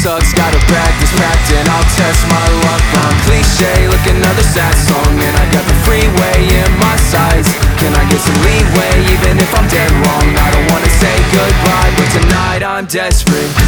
sucks, got a bag that's packed and I'll test my luck on cliche, like another sad song. And I got the freeway in my sights. Can I get some leeway even if I'm dead wrong? I don't wanna say goodbye, but tonight I'm desperate.